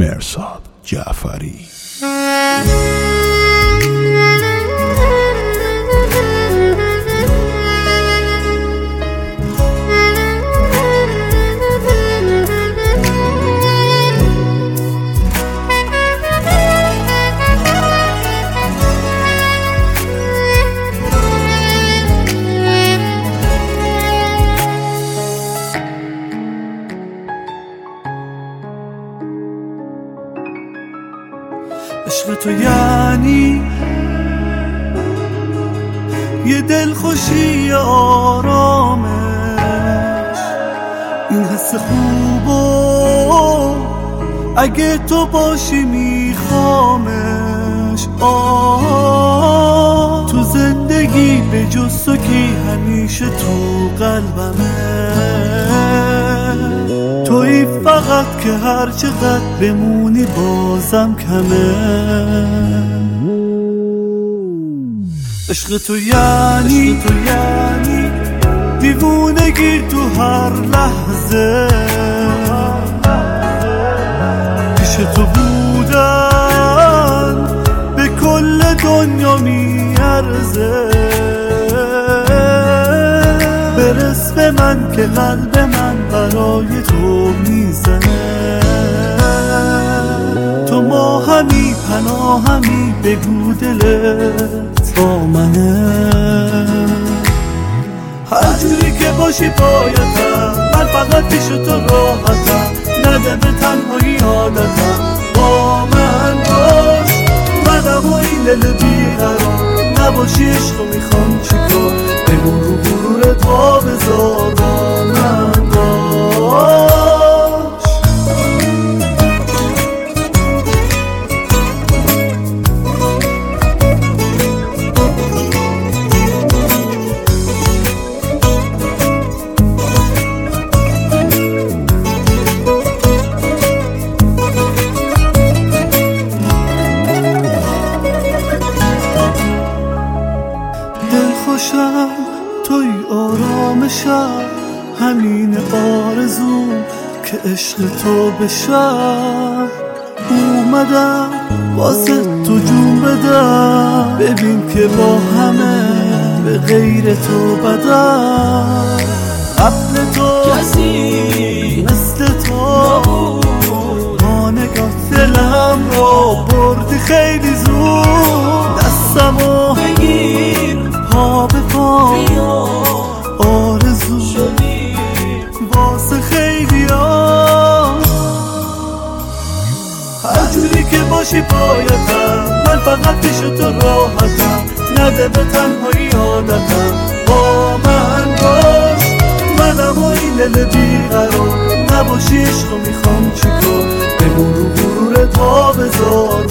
مرصاد جعفری. عشق تو یعنی یه دلخوشی آرامش، این حس خوبو اگه تو باشی میخوامش. تو زندگی به جز تو کی همیشه تو قلبمه، تویی فقط که هر چقدر بمونی بازم کمه. عشق تو یعنی دیوونگی تو هر لحظه، پیش تو بودن به کل دنیا میارزه. برس به من که قلب من برای تو میزنه، تو ماهمی پناهمی بگو دلت با منه. هر جوری که باشی پایتم، من فقط پیش تو راحتم، نده به تنهایی عادتم، با من باش منم و این دل بیقرار، نباشی عشقو میخوام چیکار، بگو رو غرورت ها بذار با من باش. دلخوشم توی آرامشم، همین آرزو که عشق تو بشم. اومدم واسه تو جون بدم، ببین که با همه به غیر تو بدم. قبل تو کسی مثل تو با نگاه دلم رو بردی خیلی زود. دستمو بگیر پا به پا، آرزو شدی واسه خیلی ها. هر جوری که باشی پایتم، من فقط پیش تو راحتم، نده به تنهایی عادتم، با من باش منم و این دل بیقرار، نباشی عشقو میخوام چیکار، بگو رو غرورت ها بذار